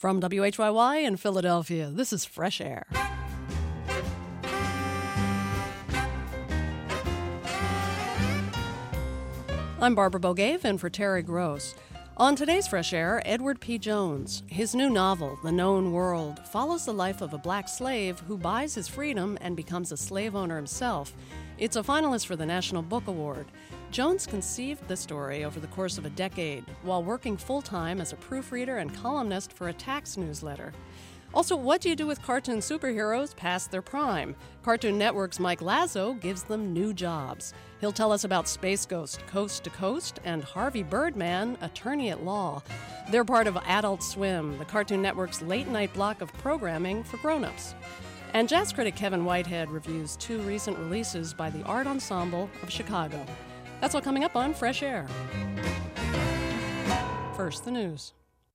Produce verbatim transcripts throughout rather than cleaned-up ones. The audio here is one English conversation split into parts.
From W H Y Y in Philadelphia, this is Fresh Air. I'm Barbara Bogave, in for Terry Gross. On today's Fresh Air, Edward P. Jones. His new novel, The Known World, follows the life of a black slave who buys his freedom and becomes a slave owner himself. It's a finalist for the National Book Award. Jones conceived the story over the course of a decade while working full-time as a proofreader and columnist for a tax newsletter. Also, what do you do with cartoon superheroes past their prime? Cartoon Network's Mike Lazo gives them new jobs. He'll tell us about Space Ghost, Coast to Coast, and Harvey Birdman, Attorney at Law. They're part of Adult Swim, the Cartoon Network's late-night block of programming for grown-ups. And jazz critic Kevin Whitehead reviews two recent releases by the Art Ensemble of Chicago. That's all coming up on Fresh Air. First, the news.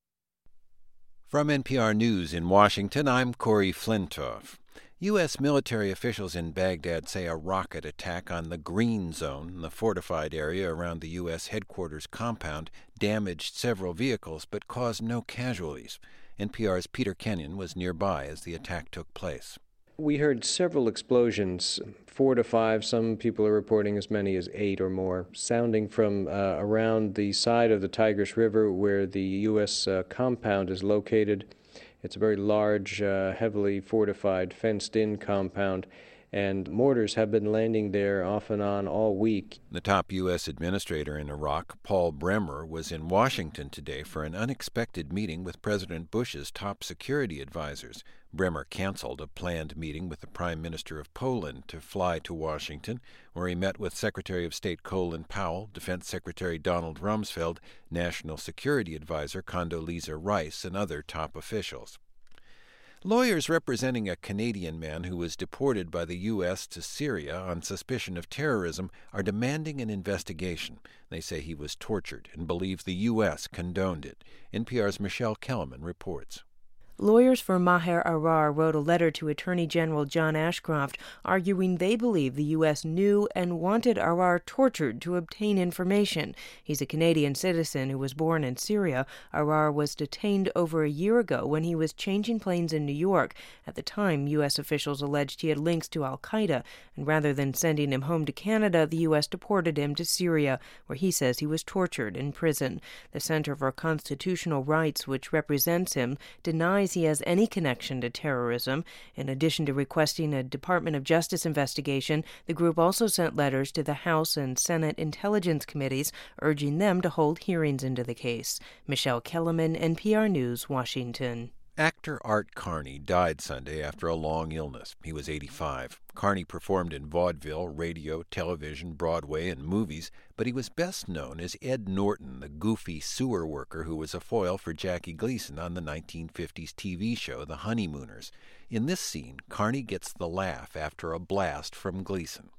From N P R News in Washington, I'm Corey Flintoff. U S military officials in Baghdad say a rocket attack on the Green Zone, the fortified area around the U S headquarters compound, damaged several vehicles but caused no casualties. N P R's Peter Kenyon was nearby as the attack took place. We heard several explosions, four to five, some people are reporting as many as eight or more, sounding from uh, around the side of the Tigris River where the U S uh, compound is located. It's a very large, uh, heavily fortified, fenced-in compound, and mortars have been landing there off and on all week. The top U S administrator in Iraq, Paul Bremer, was in Washington today for an unexpected meeting with President Bush's top security advisors. Bremer canceled a planned meeting with the Prime Minister of Poland to fly to Washington, where he met with Secretary of State Colin Powell, Defense Secretary Donald Rumsfeld, National Security Advisor Condoleezza Rice, and other top officials. Lawyers representing a Canadian man who was deported by the U S to Syria on suspicion of terrorism are demanding an investigation. They say he was tortured and believe the U S condoned it. N P R's Michelle Kellerman reports. Lawyers for Maher Arar wrote a letter to Attorney General John Ashcroft arguing they believe the U S knew and wanted Arar tortured to obtain information. He's a Canadian citizen who was born in Syria. Arar was detained over a year ago when he was changing planes in New York. At the time, U S officials alleged he had links to al-Qaeda, and rather than sending him home to Canada, the U S deported him to Syria, where he says he was tortured in prison. The Center for Constitutional Rights, which represents him, denies he has any connection to terrorism. In addition to requesting a Department of Justice investigation, the group also sent letters to the House and Senate Intelligence Committees urging them to hold hearings into the case. Michelle Kellerman, N P R News, Washington. Actor Art Carney died Sunday after a long illness. He was eighty-five. Carney performed in vaudeville, radio, television, Broadway, and movies, but he was best known as Ed Norton, the goofy sewer worker who was a foil for Jackie Gleason on the nineteen fifties T V show The Honeymooners. In this scene, Carney gets the laugh after a blast from Gleason.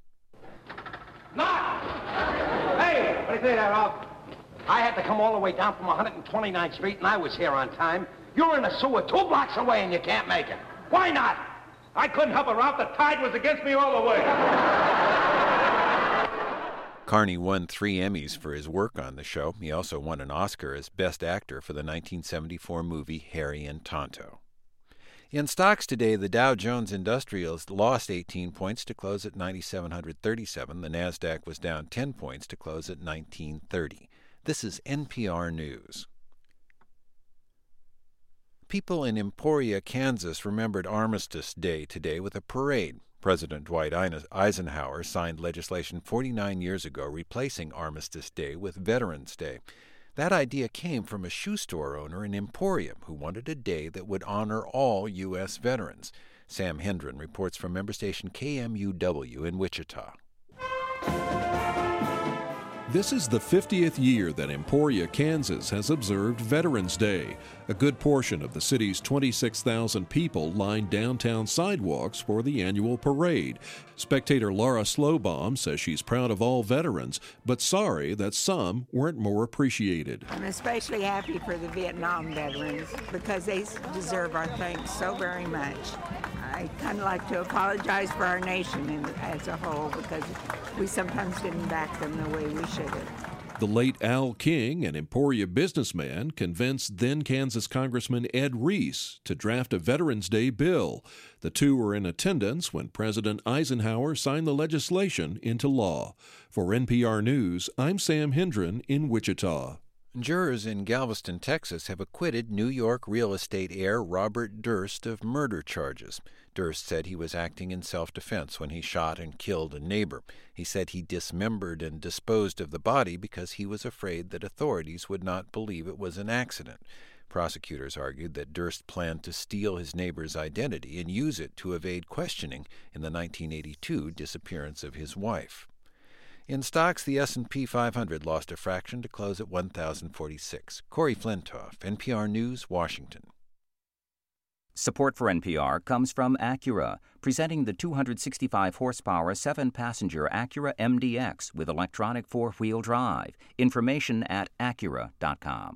Not! Hey, what do you say there, Ralph? I had to come all the way down from one hundred twenty-ninth Street, and I was here on time. You're in a sewer two blocks away and you can't make it. Why not? I couldn't help it, Ralph. The tide was against me all the way. Carney won three Emmys for his work on the show. He also won an Oscar as Best Actor for the nineteen seventy-four movie Harry and Tonto. In stocks today, the Dow Jones Industrials lost eighteen points to close at nine thousand seven hundred thirty-seven. The Nasdaq was down ten points to close at nineteen thirty. This is N P R News. People in Emporia, Kansas remembered Armistice Day today with a parade. President Dwight Eisenhower signed legislation forty-nine years ago replacing Armistice Day with Veterans Day. That idea came from a shoe store owner in Emporia who wanted a day that would honor all U S veterans. Sam Hendren reports from member station K M U W in Wichita. This is the fiftieth year that Emporia, Kansas has observed Veterans Day. A good portion of the city's twenty-six thousand people lined downtown sidewalks for the annual parade. Spectator Laura Slowbaum says she's proud of all veterans, but sorry that some weren't more appreciated. I'm especially happy for the Vietnam veterans because they deserve our thanks so very much. I kind of like to apologize for our nation in, as a whole because we sometimes didn't back them the way we should have. The late Al King, an Emporia businessman, convinced then Kansas Congressman Ed Reese to draft a Veterans Day bill. The two were in attendance when President Eisenhower signed the legislation into law. For N P R News, I'm Sam Hendren in Wichita. Jurors in Galveston, Texas, have acquitted New York real estate heir Robert Durst of murder charges. Durst said he was acting in self-defense when he shot and killed a neighbor. He said he dismembered and disposed of the body because he was afraid that authorities would not believe it was an accident. Prosecutors argued that Durst planned to steal his neighbor's identity and use it to evade questioning in the nineteen eighty-two disappearance of his wife. In stocks, the S and P five hundred lost a fraction to close at one thousand forty-six. Corey Flintoff, N P R News, Washington. Support for N P R comes from Acura, presenting the two hundred sixty-five horsepower seven-passenger Acura M D X with electronic four-wheel drive. Information at Acura dot com.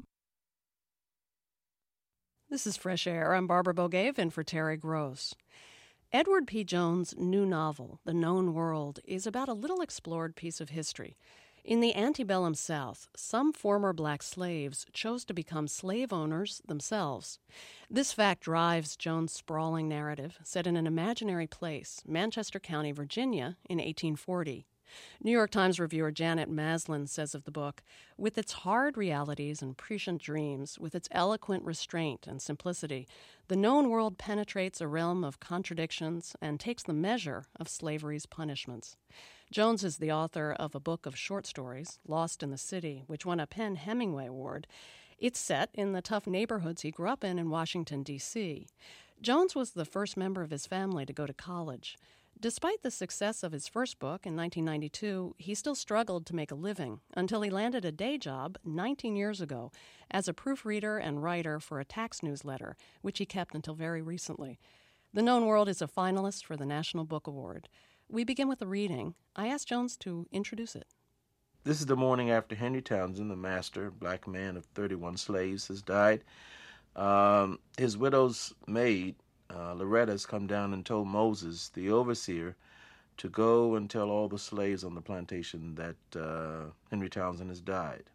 This is Fresh Air. I'm Barbara Bogaev in for Terry Gross. Edward P. Jones' new novel, The Known World, is about a little explored piece of history. In the antebellum South, some former black slaves chose to become slave owners themselves. This fact drives Jones' sprawling narrative, set in an imaginary place, Manchester County, Virginia, in eighteen forty. New York Times reviewer Janet Maslin says of the book, with its hard realities and prescient dreams, with its eloquent restraint and simplicity, The Known World penetrates a realm of contradictions and takes the measure of slavery's punishments. Jones is the author of a book of short stories, Lost in the City, which won a Penn Hemingway Award. It's set in the tough neighborhoods he grew up in in Washington, D C Jones was the first member of his family to go to college. Despite the success of his first book in nineteen ninety-two, he still struggled to make a living until he landed a day job nineteen years ago as a proofreader and writer for a tax newsletter, which he kept until very recently. The Known World is a finalist for the National Book Award. We begin with a reading. I asked Jones to introduce it. This is the morning after Henry Townsend, the master, black man of thirty-one slaves, has died. Um, his widow's maid, Uh, Loretta, has come down and told Moses, the overseer, to go and tell all the slaves on the plantation that uh, Henry Townsend has died.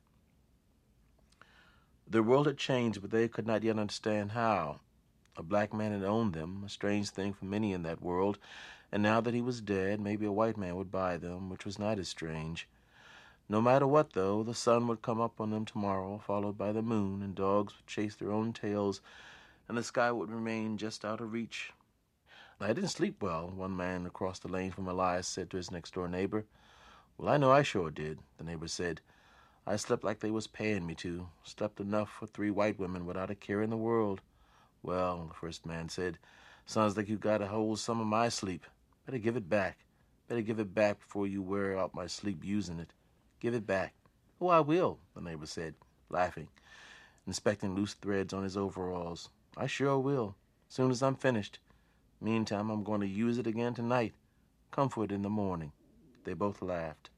The world had changed, but they could not yet understand how. A black man had owned them, a strange thing for many in that world, and now that he was dead, maybe a white man would buy them, which was not as strange. No matter what, though, the sun would come up on them tomorrow, followed by the moon, and dogs would chase their own tails, and the sky would remain just out of reach. I didn't sleep well, one man across the lane from Elias said to his next-door neighbor. Well, I know I sure did, the neighbor said. I slept like they was paying me to, slept enough for three white women without a care in the world. Well, the first man said, sounds like you got a hold of some of my sleep. Better give it back. Better give it back before you wear out my sleep using it. Give it back. Oh, I will, the neighbor said, laughing, inspecting loose threads on his overalls. I sure will, as soon as I'm finished. Meantime, I'm going to use it again tonight. Come for it in the morning. They both laughed.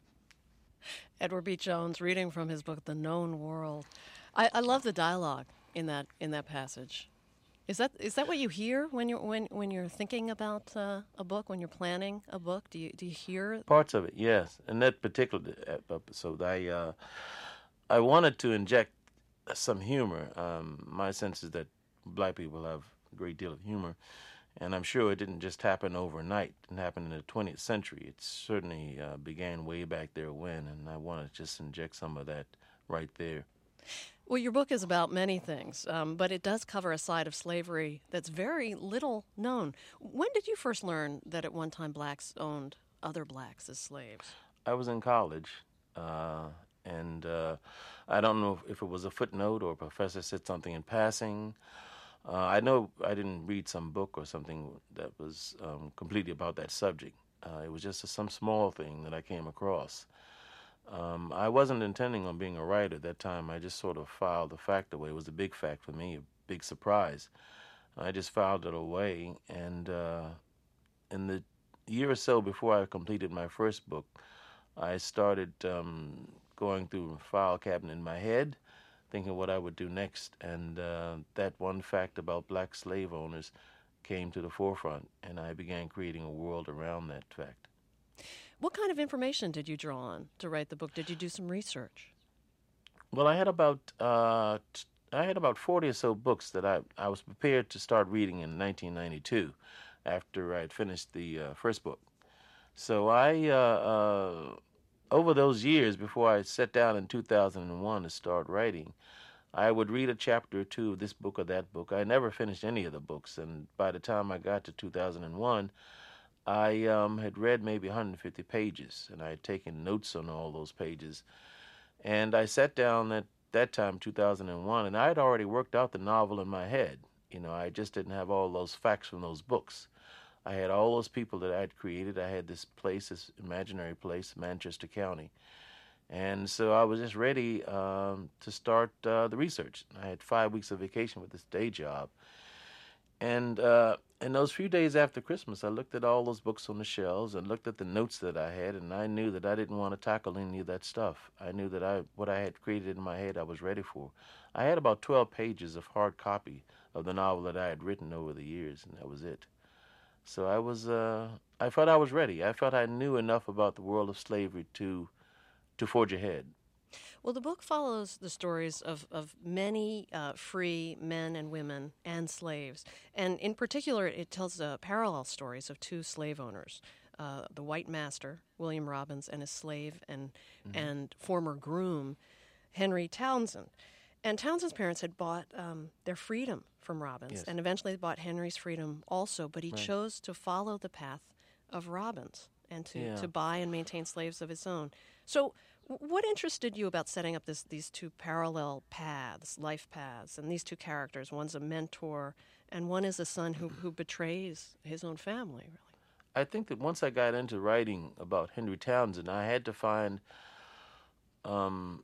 Edward B. Jones reading from his book, The Known World. I, I love the dialogue in that in that passage. Is that is that what you hear when you're when, when you're thinking about uh, a book, when you're planning a book? Do you do you hear parts of it? Yes. In that particular episode, I uh, I wanted to inject some humor. Um, my sense is that black people have a great deal of humor, and I'm sure it didn't just happen overnight. It didn't happen in the twentieth century. It certainly uh, began way back there when, and I want to just inject some of that right there. Well, your book is about many things, um, but it does cover a side of slavery that's very little known. When did you first learn that at one time blacks owned other blacks as slaves? I was in college, uh, and uh, I don't know if it was a footnote or a professor said something in passing. Uh, I know I didn't read some book or something that was um, completely about that subject. Uh, it was just a, some small thing that I came across. Um, I wasn't intending on being a writer at that time. I just sort of filed the fact away. It was a big fact for me, a big surprise. I just filed it away, and uh, in the year or so before I completed my first book, I started um, going through a file cabinet in my head, thinking what I would do next, and uh, that one fact about black slave owners came to the forefront, and I began creating a world around that fact. What kind of information did you draw on to write the book? Did you do some research? Well, I had about uh, t- I had about forty or so books that I, I was prepared to start reading in nineteen ninety-two after I had finished the uh, first book. So I, uh, uh, over those years before I sat down in two thousand one to start writing, I would read a chapter or two of this book or that book. I never finished any of the books, and by the time I got to two thousand one, I um, had read maybe one hundred fifty pages, and I had taken notes on all those pages. And I sat down at that time, two thousand one, and I had already worked out the novel in my head. You know, I just didn't have all those facts from those books. I had all those people that I had created. I had this place, this imaginary place, Manchester County. And so I was just ready um, to start uh, the research. I had five weeks of vacation with this day job. And uh, in those few days after Christmas, I looked at all those books on the shelves and looked at the notes that I had, and I knew that I didn't want to tackle any of that stuff. I knew that I what I had created in my head I was ready for. I had about twelve pages of hard copy of the novel that I had written over the years, and that was it. So I was, uh, I felt I was ready. I felt I knew enough about the world of slavery to, to forge ahead. Well, the book follows the stories of, of many uh, free men and women and slaves. And in particular, it tells uh, parallel stories of two slave owners, uh, the white master, William Robbins, and his slave and, mm-hmm. and former groom, Henry Townsend. And Townsend's parents had bought um, their freedom from Robbins, yes. and eventually they bought Henry's freedom also, but he right. chose to follow the path of Robbins and to, yeah. to buy and maintain slaves of his own. So what interested you about setting up this these two parallel paths, life paths, and these two characters? One's a mentor, and one is a son who, who betrays his own family, really. I think that once I got into writing about Henry Townsend, I had to find um,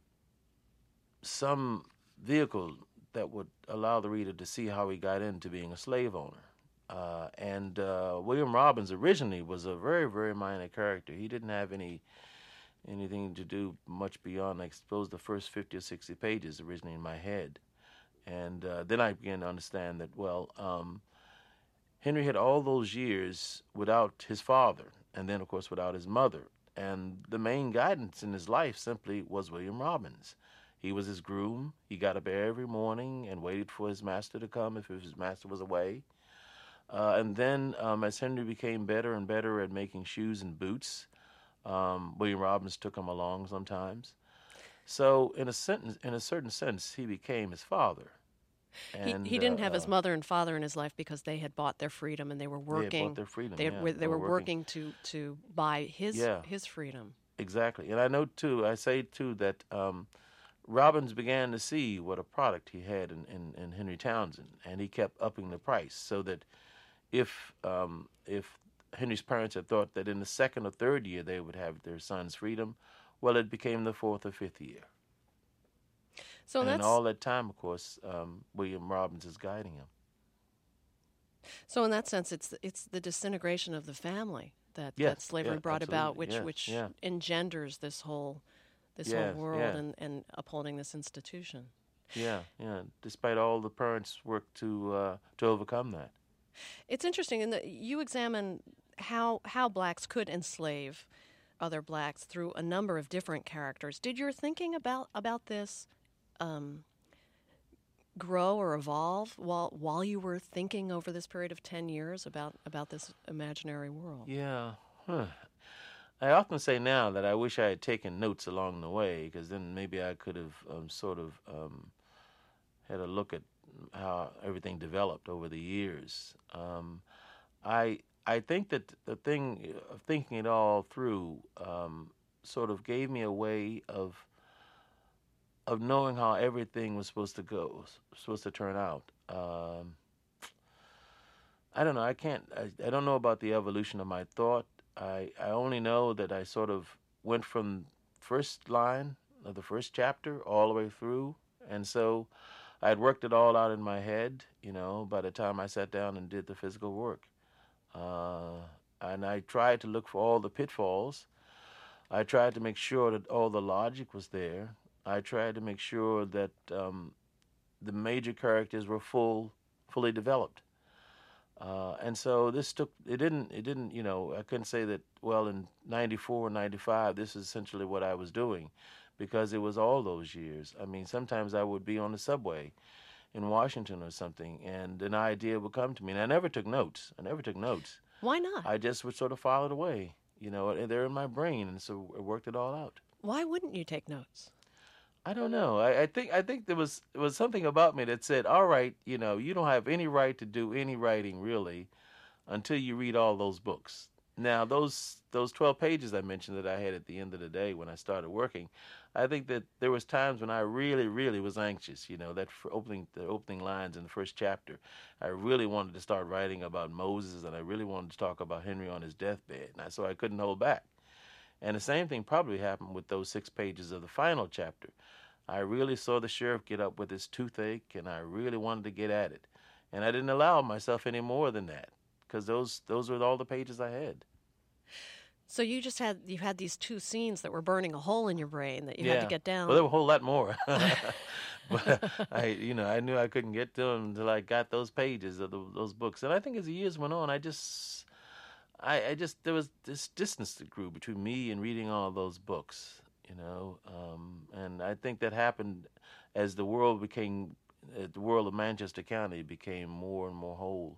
some vehicle that would allow the reader to see how he got into being a slave owner. Uh, and uh, William Robbins originally was a very, very minor character. He didn't have any anything to do much beyond, I suppose, the first fifty or sixty pages originally in my head. And uh, then I began to understand that, well, um, Henry had all those years without his father, and then, of course, without his mother. And the main guidance in his life simply was William Robbins. He was his groom. He got up every morning and waited for his master to come if his master was away. Uh, and then um, as Henry became better and better at making shoes and boots, um, William Robbins took him along sometimes. So in a, sentence, in a certain sense, he became his father. And, he, he didn't uh, have his mother and father in his life because they had bought their freedom and they were working. They had bought their freedom, They, yeah. they, they were, were working, working to, to buy his yeah. his freedom. Exactly. And I know, too, I say, too, that um, Robbins began to see what a product he had in, in, in Henry Townsend, and he kept upping the price so that if um, if Henry's parents had thought that in the second or third year they would have their son's freedom, well, it became the fourth or fifth year. So and that's, all that time, of course, um, William Robbins is guiding him. So in that sense, it's it's the disintegration of the family that, yeah, that slavery yeah, brought absolutely. about, which yes, which yeah. engenders this whole this yes, whole world yeah. and, and upholding this institution. Yeah, yeah. Despite all the parents' work to uh, to overcome that. It's interesting in that you examine how how blacks could enslave other blacks through a number of different characters. Did your thinking about about this um, grow or evolve while while you were thinking over this period of ten years about about this imaginary world? Yeah. Huh. I often say now that I wish I had taken notes along the way, because then maybe I could have um, sort of um, had a look at how everything developed over the years. Um, I I think that the thing of thinking it all through um, sort of gave me a way of of knowing how everything was supposed to go, supposed to turn out. Um, I don't know. I can't. I, I don't know about the evolution of my thought. I I only know that I sort of went from first line of the first chapter all the way through, and so I had worked it all out in my head, you know, by the time I sat down and did the physical work. Uh, and I tried to look for all the pitfalls. I tried to make sure that all the logic was there. I tried to make sure that um, the major characters were full, fully developed. Uh, and so this took, it didn't, it didn't, you know, I couldn't say that, well, in ninety-four, ninety-five, this is essentially what I was doing, because it was all those years. I mean, sometimes I would be on the subway in Washington or something, and an idea would come to me, and I never took notes. I never took notes. Why not? I just would sort of file it away, you know, and they're in my brain, and so I worked it all out. Why wouldn't you take notes? I don't know. I, I think I think there was there was something about me that said, all right, you know, you don't have any right to do any writing really until you read all those books. Now, those those twelve pages I mentioned that I had at the end of the day when I started working, I think that there was times when I really, really was anxious. You know, that for opening the opening lines in the first chapter, I really wanted to start writing about Moses, and I really wanted to talk about Henry on his deathbed, and I, so I couldn't hold back. And the same thing probably happened with those six pages of the final chapter. I really saw the sheriff get up with his toothache, and I really wanted to get at it. And I didn't allow myself any more than that, because those those were all the pages I had. So you just had you had these two scenes that were burning a hole in your brain that you yeah. had to get down. Well, there were a whole lot more. But I, you know, I knew I couldn't get to them until I got those pages of the, those books. And I think as the years went on, I just, I, I just there was this distance that grew between me and reading all of those books. You know, um, and I think that happened as the world became, uh, the world of Manchester County became more and more whole.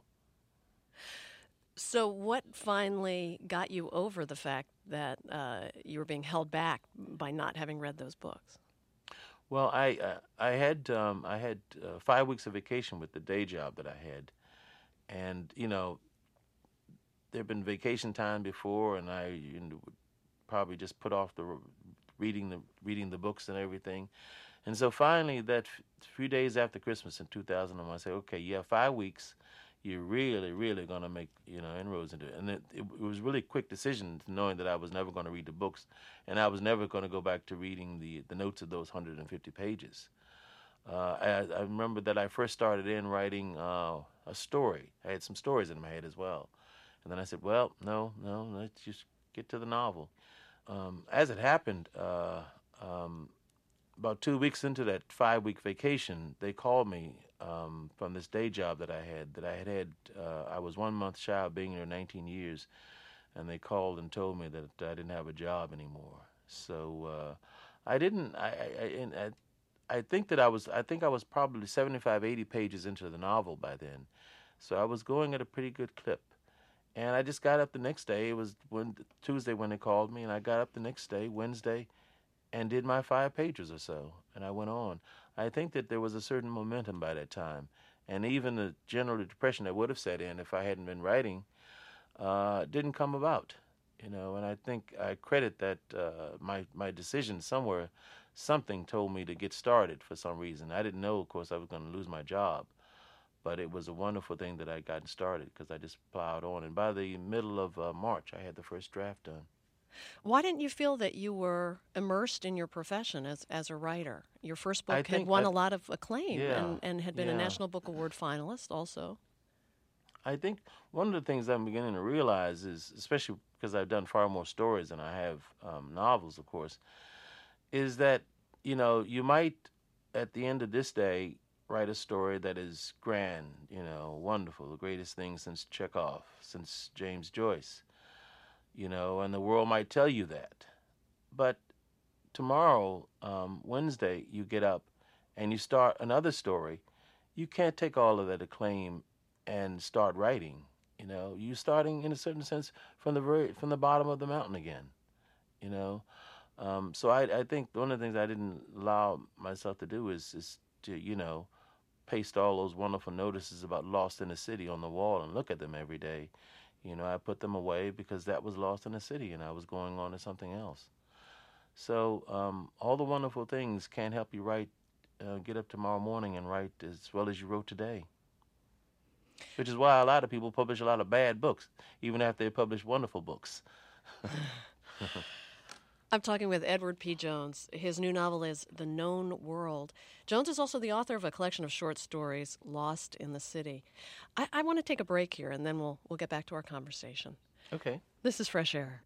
So what finally got you over the fact that uh, you were being held back by not having read those books? Well, I uh, I had um, I had uh, five weeks of vacation with the day job that I had, and you know, there'd been vacation time before, and I you know, would probably just put off the reading the reading the books and everything, and so finally, that f- few days after Christmas in two thousand one, I said, okay, you have five weeks. You're really, really going to make, you know, inroads into it. And it, it, it was really a quick decision, knowing that I was never going to read the books, and I was never going to go back to reading the, the notes of those one hundred fifty pages. Uh, I, I remember that I first started in writing uh, a story. I had some stories in my head as well. And then I said, well, no, no, let's just get to the novel. Um, as it happened, uh, um, about two weeks into that five-week vacation, they called me um, from this day job that I had, that I had had, uh, I was one month shy of being there nineteen years, and they called and told me that I didn't have a job anymore. So uh, I didn't, I, I, I, I think that I was, I think I was probably seventy-five, eighty pages into the novel by then. So I was going at a pretty good clip. And I just got up the next day, it was when, Tuesday when they called me, and I got up the next day, Wednesday, and did my five pages or so, and I went on. I think that there was a certain momentum by that time, and even the general depression that would have set in if I hadn't been writing uh, didn't come about, you know. And I think I credit that uh, my my decision somewhere, something told me to get started for some reason. I didn't know, of course, I was going to lose my job, but it was a wonderful thing that I got started because I just plowed on. And by the middle of uh, March, I had the first draft done. Why didn't you feel that you were immersed in your profession as as a writer? Your first book I had think won I, a lot of acclaim yeah, and, and had been yeah. a National Book Award finalist also. I think one of the things I'm beginning to realize is, especially because I've done far more stories than I have um, novels, of course, is that, you know, you might, at the end of this day, write a story that is grand, you know, wonderful, the greatest thing since Chekhov, since James Joyce. You know, and the world might tell you that. But tomorrow, um, Wednesday, you get up and you start another story. You can't take all of that acclaim and start writing. You know, you're starting in a certain sense from the very from the bottom of the mountain again. You know, um, so I, I think one of the things I didn't allow myself to do is is to you know paste all those wonderful notices about Lost in the City on the wall and look at them every day. You know, I put them away because that was Lost in the City and I was going on to something else. So um, all the wonderful things can't help you write, uh, get up tomorrow morning and write as well as you wrote today. Which is why a lot of people publish a lot of bad books, even after they publish wonderful books. I'm talking with Edward P. Jones. His new novel is The Known World. Jones is also the author of a collection of short stories, Lost in the City. I, I want to take a break here, and then we'll we'll get back to our conversation. Okay. This is Fresh Air.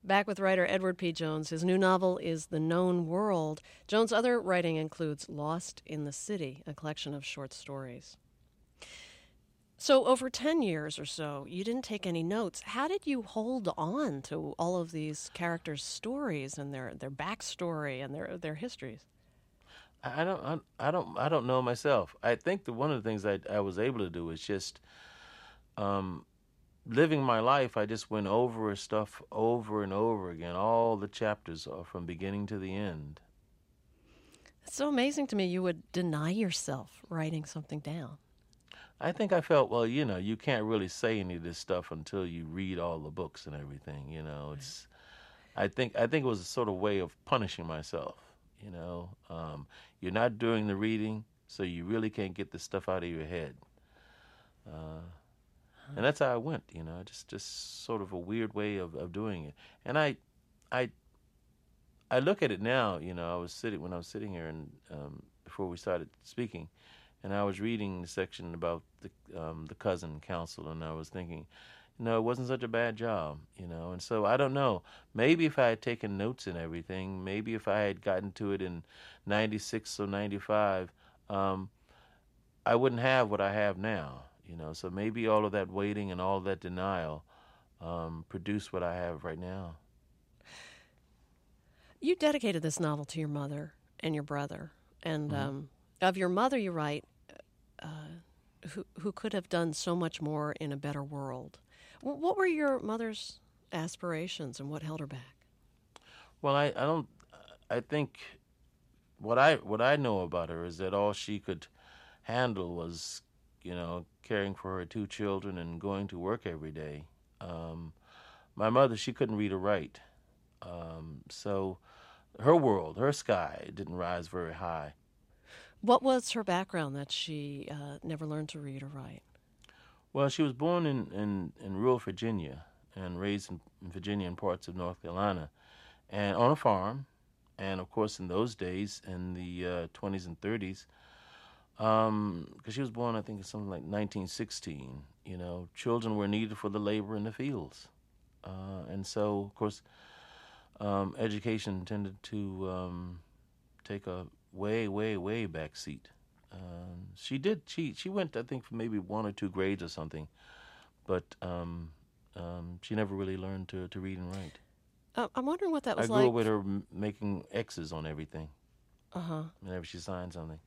Back with writer Edward P. Jones. His new novel is The Known World. Jones' other writing includes Lost in the City, a collection of short stories. So over ten years or so, you didn't take any notes. How did you hold on to all of these characters' stories and their, their backstory and their their histories? I don't, I, I don't, I don't know myself. I think that one of the things I, I was able to do is just um, living my life. I just went over stuff over and over again. All the chapters are from beginning to the end. It's so amazing to me you would deny yourself writing something down. I think I felt, well, you know, you can't really say any of this stuff until you read all the books and everything. You know, it's. I think I think it was a sort of way of punishing myself. You know, um, you're not doing the reading, so you really can't get this stuff out of your head. Uh, and that's how I went. You know, just just sort of a weird way of, of doing it. And I, I, I look at it now. You know, I was sitting when I was sitting here and um, before we started speaking. And I was reading the section about the um, the cousin council, and I was thinking, you know, it wasn't such a bad job, you know. And so I don't know. Maybe if I had taken notes and everything, maybe if I had gotten to it in ninety-six or ninety-five, um, I wouldn't have what I have now, you know. So maybe all of that waiting and all of that denial um, produced what I have right now. You dedicated this novel to your mother and your brother. And Mm-hmm. um, of your mother, you write, uh, who who could have done so much more in a better world. W- what were your mother's aspirations and what held her back? Well, I, I don't. I think what I what I know about her is that all she could handle was, you know, caring for her two children and going to work every day. Um, my mother, she couldn't read or write, um, so her world, her sky, didn't rise very high. What was her background that she uh, never learned to read or write? Well, she was born in, in, in rural Virginia and raised in, in Virginia and parts of North Carolina, and on a farm. And of course, in those days, in the uh, twenties and thirties, because um, she was born, I think, in something like nineteen sixteen. You know, children were needed for the labor in the fields, uh, and so, of course, um, education tended to um, take a way, way, way back seat. Um, she did. She she went, I think, for maybe one or two grades or something, but um, um, she never really learned to, to read and write. Uh, I'm wondering what that was I grew like. up with her m- making X's on everything. Uh huh. Whenever she signed something.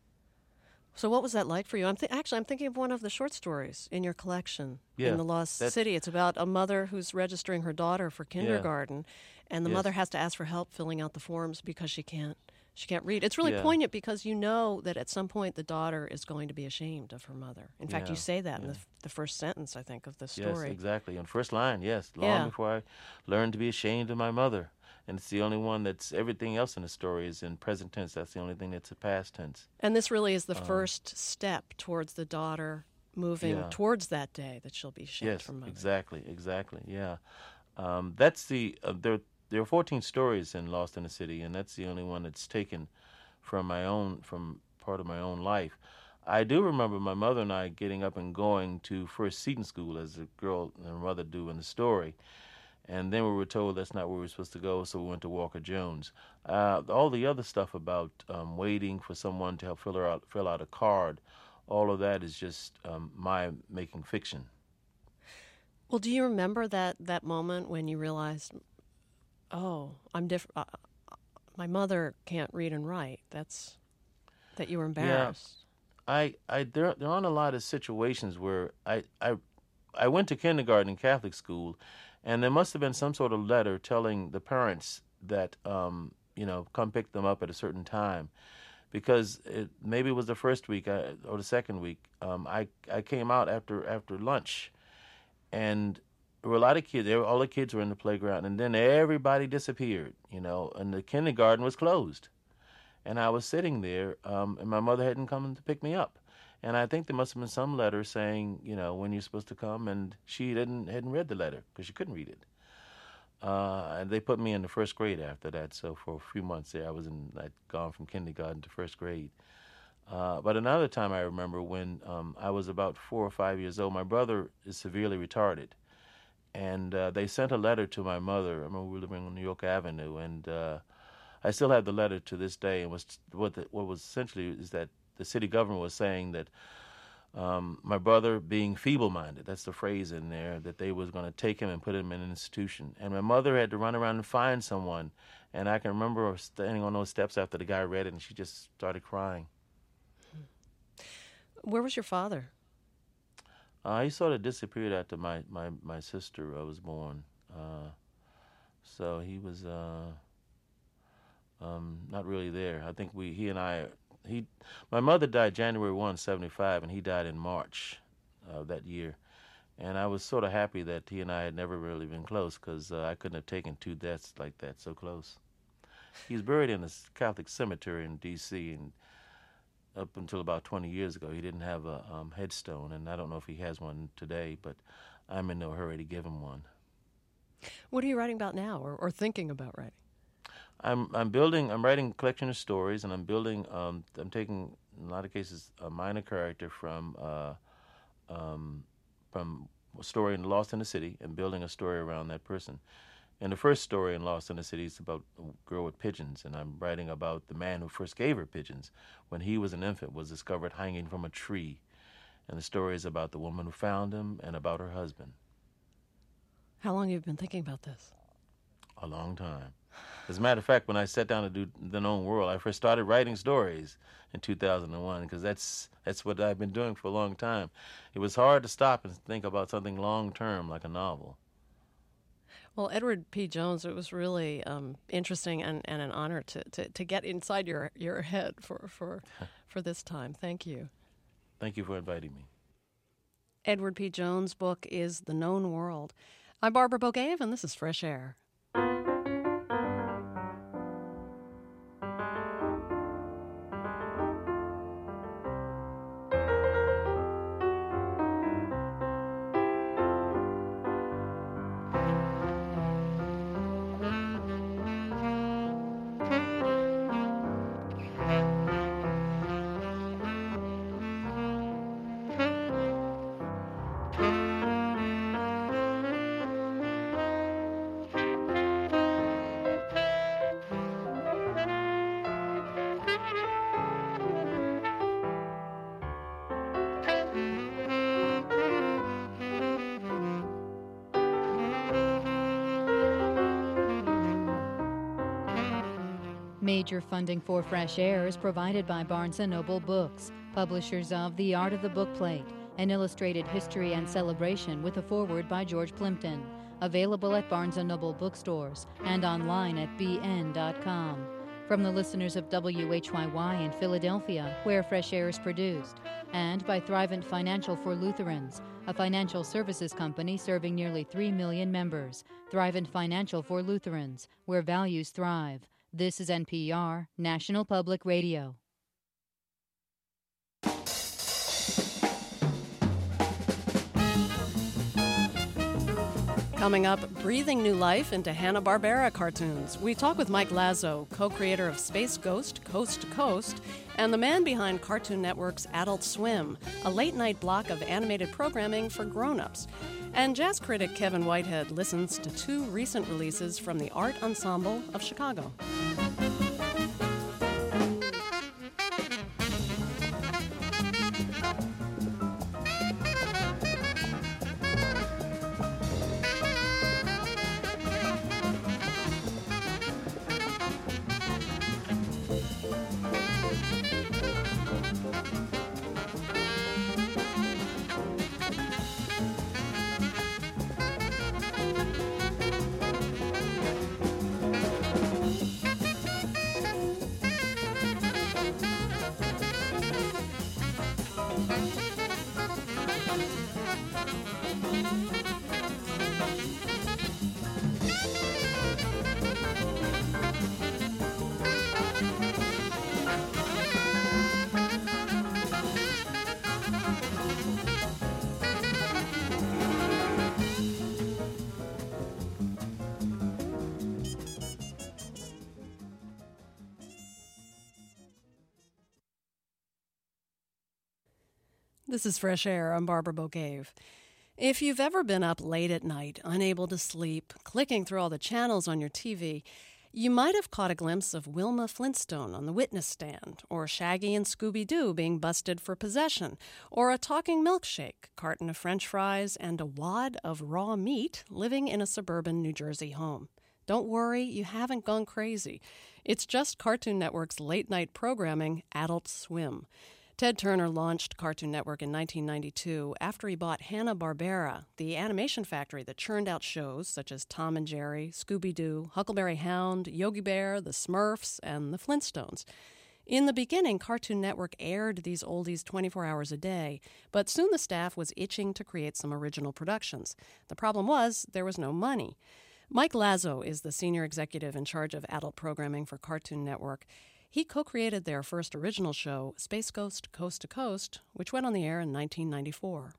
So what was that like for you? I'm th- actually I'm thinking of one of the short stories in your collection, Yeah, in The Lost that's- City. It's about a mother who's registering her daughter for kindergarten, and the Yes. mother has to ask for help filling out the forms because she can't she can't read. It's really Yeah. poignant because you know that at some point the daughter is going to be ashamed of her mother. In fact, Yeah, you say that in yeah. the, f- the first sentence, I think, of the Yes, story. exactly. On first line, yes. Long Yeah. before I learned to be ashamed of my mother. And it's the only one that's, everything else in the story is in present tense. That's the only thing that's a past tense. And this really is the Um, first step towards the daughter moving Yeah. towards that day that she'll be ashamed Yes, of her mother. exactly, exactly, yeah. Um, that's the, uh, there, there are fourteen stories in Lost in the City, and that's the only one that's taken from my own, from part of my own life. I do remember my mother and I getting up and going to First Seton School, as the girl and her mother do in the story. And then we were told that's not where we were supposed to go, so we went to Walker Jones. Uh, all the other stuff about um, waiting for someone to help fill her out, fill out a card, all of that is just um, my making fiction. Well, do you remember that, that moment when you realized, oh, I'm different? Uh, my mother can't read and write. That's that you were embarrassed. Yeah, I, I there, there aren't a lot of situations where I, I, I went to kindergarten in Catholic school, and there must have been some sort of letter telling the parents that um, you know, come pick them up at a certain time, because it, maybe it was the first week I, or the second week. Um, I I came out after after lunch, and there were a lot of kids. They were, all the kids were in the playground, and then everybody disappeared. You know, and the kindergarten was closed, and I was sitting there, um, and my mother hadn't come to pick me up, and I think there must have been some letter saying, you know, when you're supposed to come, and she didn't hadn't read the letter because she couldn't read it. Uh, and they put me in the first grade after that. So for a few months there, I was in. I'd gone from kindergarten to first grade. Uh, but another time I remember when um, I was about four or five years old. My brother is severely retarded, And uh, they sent a letter to my mother. I remember we were living on New York Avenue, and uh, I still have the letter to this day. And was what the, what was essentially is that the city government was saying that um, my brother being feeble-minded, that's the phrase in there, that they was going to take him and put him in an institution. And my mother had to run around and find someone. And I can remember standing on those steps after the guy read it, and she just started crying. Where was your father? Uh, he sort of disappeared after my, my, my sister uh, was born. Uh, so he was uh, um, not really there. I think we, he and I, he, my mother died January first, seventy-five, and he died in March of that year. And I was sort of happy that he and I had never really been close, because uh, I couldn't have taken two deaths like that so close. He's buried in a Catholic cemetery in D C, and up until about twenty years ago, he didn't have a um, headstone, and I don't know if he has one today, but I'm in no hurry to give him one. What are you writing about now, or, or thinking about writing? I'm I'm building. I'm writing a collection of stories, and I'm building. Um, I'm taking, in a lot of cases, a minor character from uh, um, from a story in Lost in the City, and building a story around that person. And the first story in Lost in the City is about a girl with pigeons, and I'm writing about the man who first gave her pigeons when he was an infant, was discovered hanging from a tree. And the story is about the woman who found him and about her husband. How long have you been thinking about this? A long time. As a matter of fact, when I sat down to do The Known World, I first started writing stories in two thousand one, because that's that's what I've been doing for a long time. It was hard to stop and think about something long-term like a novel. Well, Edward P. Jones, it was really um, interesting and, and an honor to, to, to get inside your, your head for, for, for this time. Thank you. Thank you for inviting me. Edward P. Jones' book is The Known World. I'm Barbara Bogave, and this is Fresh Air. Major funding for Fresh Air is provided by Barnes and Noble Books, publishers of The Art of the Bookplate, an illustrated history and celebration with a foreword by George Plimpton, available at Barnes and Noble bookstores and online at b n dot com. From the listeners of W H Y Y in Philadelphia, where Fresh Air is produced, and by Thrivent Financial for Lutherans, a financial services company serving nearly three million members. Thrivent Financial for Lutherans, where values thrive. This is N P R, National Public Radio. Coming up, breathing new life into Hanna-Barbera cartoons. We talk with Mike Lazo, co-creator of Space Ghost, Coast to Coast, and the man behind Cartoon Network's Adult Swim, a late-night block of animated programming for grown-ups. And jazz critic Kevin Whitehead listens to two recent releases from the Art Ensemble of Chicago. This is Fresh Air. I'm Barbara Bogave. If you've ever been up late at night, unable to sleep, clicking through all the channels on your T V, you might have caught a glimpse of Wilma Flintstone on the witness stand, or Shaggy and Scooby-Doo being busted for possession, or a talking milkshake, carton of French fries, and a wad of raw meat living in a suburban New Jersey home. Don't worry, you haven't gone crazy. It's just Cartoon Network's late-night programming, Adult Swim. Ted Turner launched Cartoon Network in nineteen ninety-two after he bought Hanna-Barbera, the animation factory that churned out shows such as Tom and Jerry, Scooby-Doo, Huckleberry Hound, Yogi Bear, the Smurfs, and the Flintstones. In the beginning, Cartoon Network aired these oldies twenty-four hours a day, but soon the staff was itching to create some original productions. The problem was there was no money. Mike Lazo is the senior executive in charge of adult programming for Cartoon Network. He co-created their first original show, Space Ghost Coast to Coast, which went on the air in nineteen ninety-four.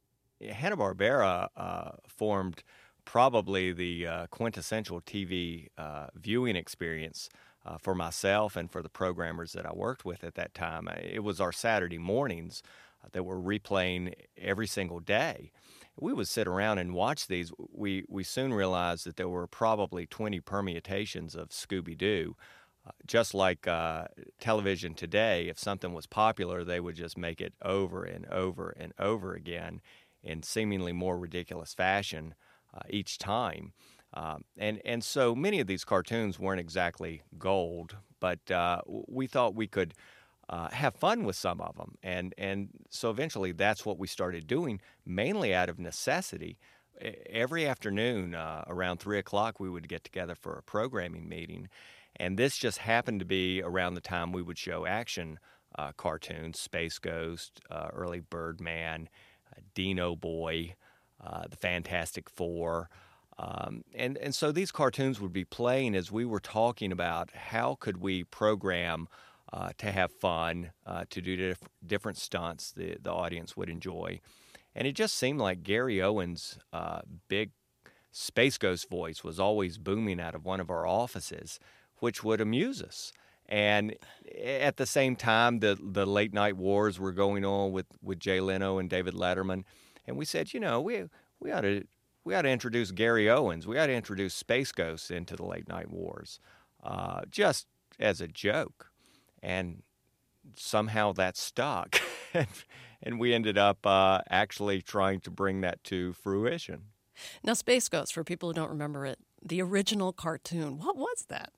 Hanna-Barbera uh, formed probably the uh, quintessential T V uh, viewing experience uh, for myself and for the programmers that I worked with at that time. It was our Saturday mornings uh, that were replaying every single day. We would sit around and watch these. We, we soon realized that there were probably twenty permutations of Scooby-Doo. Uh, just like uh, television today, if something was popular, they would just make it over and over and over again in seemingly more ridiculous fashion uh, each time. Um, and, and so many of these cartoons weren't exactly gold, but uh, we thought we could uh, have fun with some of them. And, and so eventually that's what we started doing, mainly out of necessity. Every afternoon uh, around three o'clock, we would get together for a programming meeting. And this just happened to be around the time we would show action uh, cartoons, Space Ghost, uh, early Birdman, uh, Dino Boy, uh, the Fantastic Four. Um, and, and so these cartoons would be playing as we were talking about how could we program uh, to have fun, uh, to do diff- different stunts the, the audience would enjoy. And it just seemed like Gary Owen's uh, big Space Ghost voice was always booming out of one of our offices, which would amuse us. And at the same time, the the late night wars were going on with, with Jay Leno and David Letterman. And we said, you know, we we ought to we ought to introduce Gary Owens. We ought to introduce Space Ghost into the late night wars, uh, just as a joke. And somehow that stuck. And we ended up uh, actually trying to bring that to fruition. Now, Space Ghost, for people who don't remember it, the original cartoon, what was that?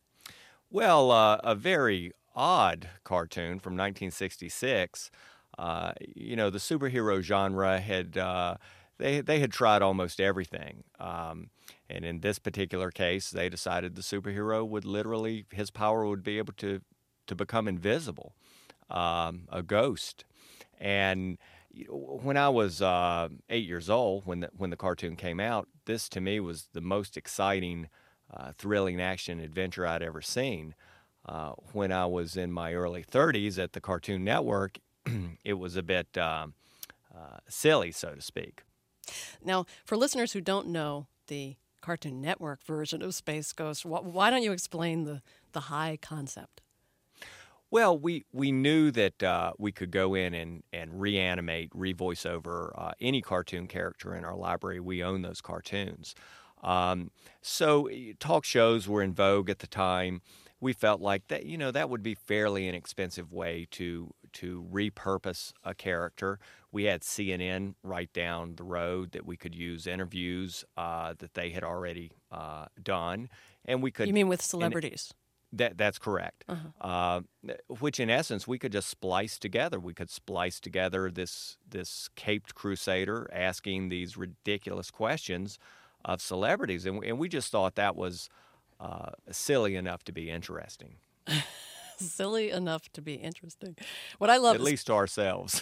Well, uh, a very odd cartoon from nineteen sixty-six. Uh, you know, the superhero genre had uh, they they had tried almost everything, um, and in this particular case, they decided the superhero would literally his power would be able to to become invisible, um, a ghost. And when I was uh, eight years old, when the, when the cartoon came out, this to me was the most exciting, uh, thrilling action adventure I'd ever seen. Uh, when I was in my early thirties at the Cartoon Network, it was a bit uh, uh, silly, so to speak. Now, for listeners who don't know the Cartoon Network version of Space Ghost, wh- why don't you explain the, the high concept? Well, we, we knew that uh, we could go in and, and reanimate, re-voice over uh, any cartoon character in our library. We own those cartoons. Um, so talk shows were in vogue at the time. We felt like that, you know, that would be fairly inexpensive way to to repurpose a character. We had C N N right down the road that we could use interviews uh, that they had already uh, done, and we could. You mean with celebrities? That that's correct. Uh-huh. Uh, which, in essence, we could just splice together. We could splice together this this caped crusader asking these ridiculous questions of celebrities, and and we just thought that was uh, silly enough to be interesting. Silly enough to be interesting. What I love at is, least to ourselves.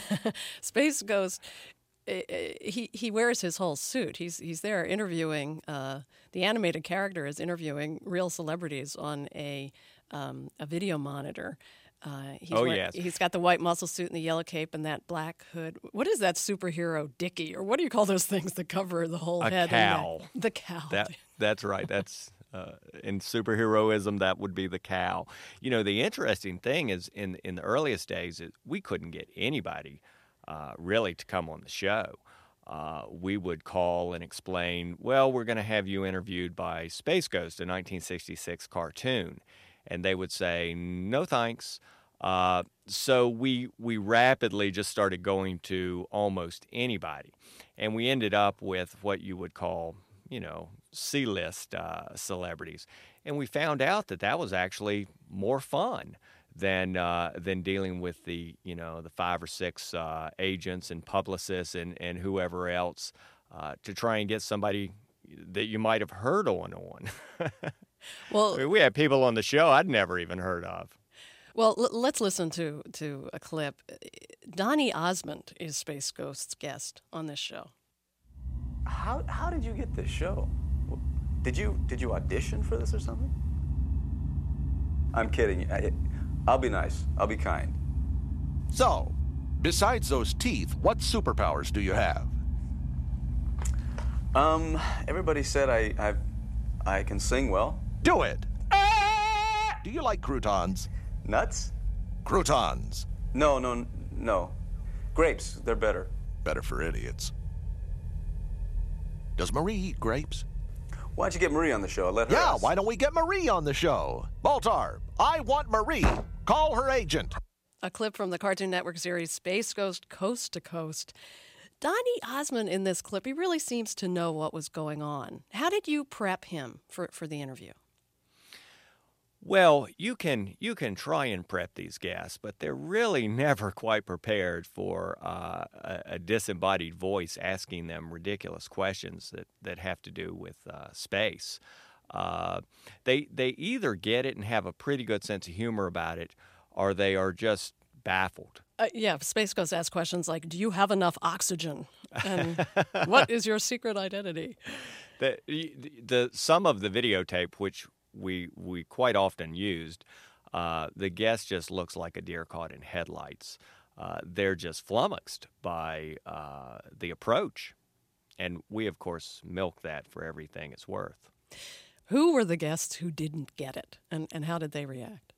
Space Ghost. He he wears his whole suit. He's he's there interviewing. Uh, the animated character is interviewing real celebrities on a um, a video monitor. Uh, he's oh wearing, yes. He's got the white muscle suit and the yellow cape and that black hood. What is that superhero Dickie, or what do you call those things that cover the whole a head? cow. And the, the cow. That that's right. That's. Uh, in superheroism, that would be the cow. You know, the interesting thing is in in the earliest days, is we couldn't get anybody uh, really to come on the show. uh, we would call and explain, well, we're going to have you interviewed by Space Ghost, a nineteen sixty-six cartoon. And they would say, no thanks. Uh, so we we rapidly just started going to almost anybody. And we ended up with what you would call, you know, C-list uh, celebrities. And we found out that that was actually more fun than uh, than dealing with the, you know, the five or six uh, agents and publicists and, and whoever else uh, to try and get somebody that you might have heard on on. Well, I mean, we had people on the show I'd never even heard of. Well, l- let's listen to, to a clip. Donny Osmond is Space Ghost's guest on this show. How how did you get this show? Did you did you audition for this or something? I'm kidding. I, I'll be nice. I'll be kind. So, besides those teeth, what superpowers do you have? Um, everybody said I I I can sing well. Do it. Do you like croutons? Nuts? Croutons. No, no, no. Grapes, they're better. Better for idiots. Does Marie eat grapes? Why don't you get Marie on the show? Let her Yeah, ask. why don't we get Marie on the show? Baltar, I want Marie. Call her agent. A clip from the Cartoon Network series Space Ghost Coast to Coast. Donny Osmond in this clip, he really seems to know what was going on. How did you prep him for, for the interview? Well, you can you can try and prep these guests, but they're really never quite prepared for uh, a, a disembodied voice asking them ridiculous questions that, that have to do with uh, space. Uh, they they either get it and have a pretty good sense of humor about it, or they are just baffled. Uh, yeah, Space Ghost asks questions like, do you have enough oxygen? And what is your secret identity? The, the, the some of the videotape, which we we quite often used, uh, the guest just looks like a deer caught in headlights. Uh, they're just flummoxed by uh, the approach. And we, of course, milk that for everything it's worth. Who were the guests who didn't get it, and, and how did they react?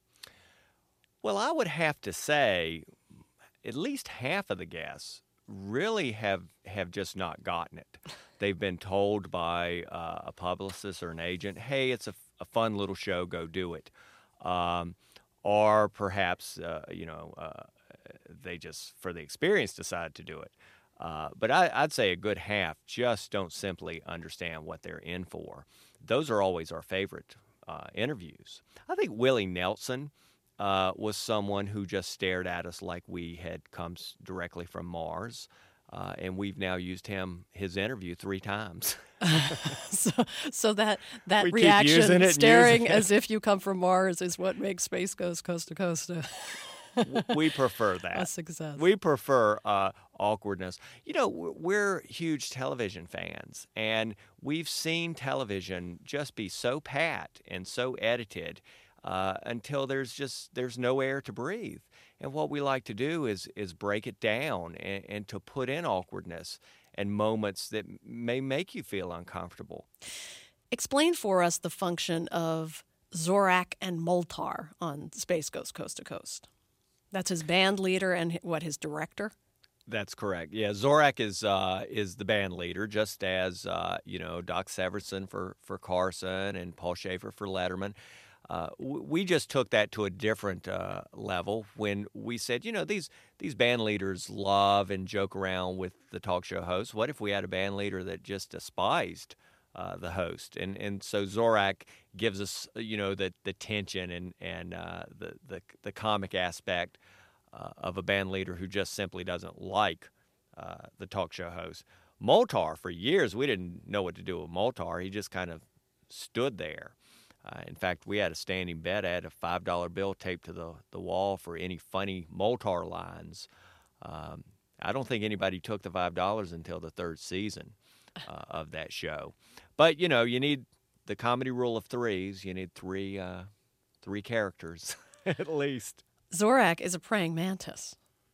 Well, I would have to say at least half of the guests really have, have just not gotten it. They've been told by uh, a publicist or an agent, hey, it's a, a fun little show, go do it. Um, or perhaps, uh, you know, uh, they just, for the experience, decide to do it. Uh, but I, I'd say a good half just don't simply understand what they're in for. Those are always our favorite uh, interviews. I think Willie Nelson uh, was someone who just stared at us like we had come directly from Mars. Uh, and we've now used him, his interview, three times. so, so that that we reaction, it staring as if you come from Mars, is what makes Space Ghost Coast to Coast a we prefer that. A success. We prefer uh, awkwardness. You know, we're huge television fans, and we've seen television just be so pat and so edited uh, until there's just there's no air to breathe. And what we like to do is is break it down and, and to put in awkwardness and moments that may make you feel uncomfortable. Explain for us the function of Zorak and Moltar on Space Ghost Coast to Coast. That's his band leader and, what, his director? That's correct. Yeah, Zorak is uh, is the band leader, just as, uh, you know, Doc Severinsen for, for Carson and Paul Schaefer for Letterman. Uh, we just took that to a different uh, level when we said, you know, these these band leaders love and joke around with the talk show host. What if we had a band leader that just despised uh, the host? And and so Zorak gives us, you know, the the tension and and uh, the, the the comic aspect uh, of a band leader who just simply doesn't like uh, the talk show host. Moltar, for years, we didn't know what to do with Moltar. He just kind of stood there. Uh, in fact, we had a standing bet. I had a five dollar bill taped to the, the wall for any funny Moltar lines. Um, I don't think anybody took the five dollars until the third season uh, of that show. But, you know, you need the comedy rule of threes. You need three, uh, three characters at least. Zorak is a praying mantis,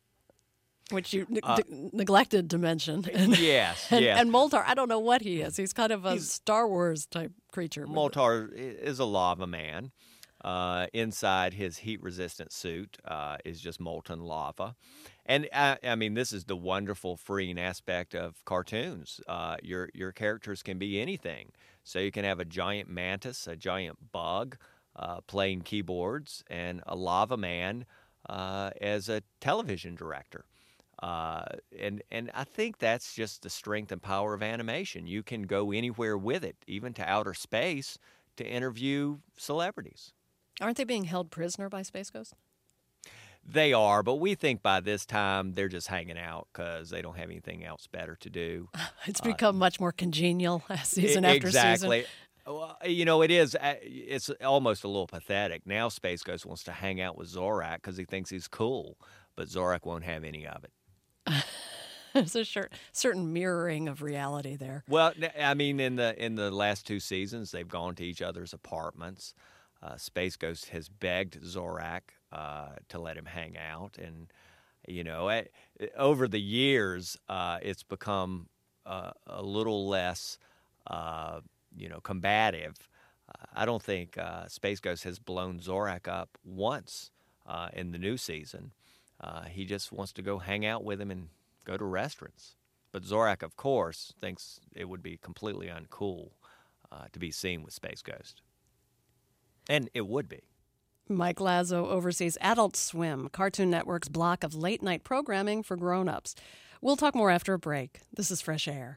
which you ne- Uh, d- neglected to mention. And, yes, and, yes. And Moltar, I don't know what he is. He's kind of a He's- Star Wars type creature. Moltar is a lava man. Uh, inside his heat-resistant suit uh, is just molten lava. And, I, I mean, this is the wonderful freeing aspect of cartoons. Uh, your, your characters can be anything. So you can have a giant mantis, a giant bug uh, playing keyboards, and a lava man uh, as a television director. Uh, and, and I think that's just the strength and power of animation. You can go anywhere with it, even to outer space, to interview celebrities. Aren't they being held prisoner by Space Ghost? They are, but we think by this time they're just hanging out because they don't have anything else better to do. It's become uh, much more congenial season after exactly. season. Well, you know, it is. It's almost a little pathetic. Now Space Ghost wants to hang out with Zorak because he thinks he's cool, but Zorak won't have any of it. There's a certain mirroring of reality there. Well, I mean, in the in the last two seasons, they've gone to each other's apartments. Uh, Space Ghost has begged Zorak uh, to let him hang out, and you know, it, over the years, uh, it's become uh, a little less, uh, you know, combative. Uh, I don't think uh, Space Ghost has blown Zorak up once uh, in the new season. Uh, he just wants to go hang out with him and go to restaurants. But Zorak, of course, thinks it would be completely uncool uh, to be seen with Space Ghost. And it would be. Mike Lazo oversees Adult Swim, Cartoon Network's block of late-night programming for grown-ups. We'll talk more after a break. This is Fresh Air.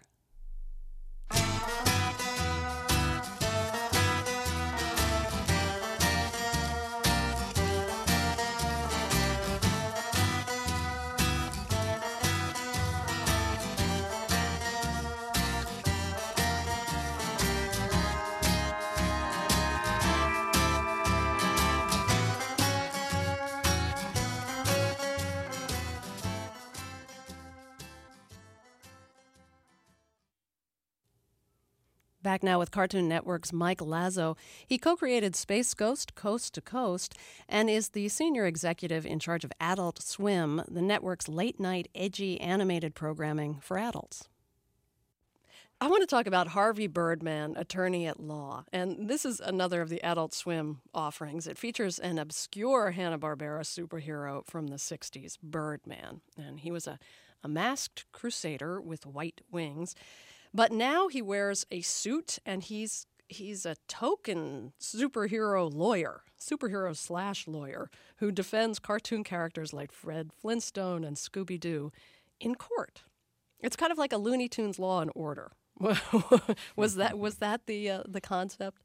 Back now with Cartoon Network's Mike Lazo. He co-created Space Ghost Coast to Coast and is the senior executive in charge of Adult Swim, the network's late-night, edgy, animated programming for adults. I want to talk about Harvey Birdman, attorney at law. And this is another of the Adult Swim offerings. It features an obscure Hanna-Barbera superhero from the sixties, Birdman. And he was a, a masked crusader with white wings. But now he wears a suit, and he's he's a token superhero lawyer, superhero slash lawyer, who defends cartoon characters like Fred Flintstone and Scooby-Doo in court. It's kind of like a Looney Tunes Law and Order. was that was that the uh, the concept?